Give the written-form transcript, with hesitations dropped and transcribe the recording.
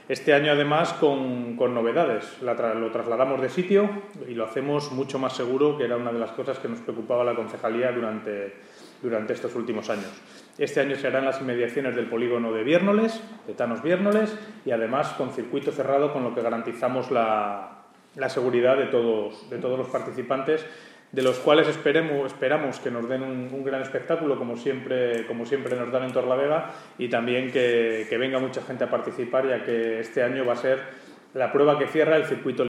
Este año además con novedades, lo trasladamos de sitio y lo hacemos mucho más seguro, que era una de las cosas que nos preocupaba a la concejalía durante estos últimos años. Este año se hará en las inmediaciones del polígono de Viérnoles, de Tanos Viérnoles, y además con circuito cerrado, con lo que garantizamos la seguridad de todos los participantes, de los cuales esperamos que nos den un gran espectáculo, como siempre nos dan en Torlavega, y también que venga mucha gente a participar, ya que este año va a ser la prueba que cierra el circuito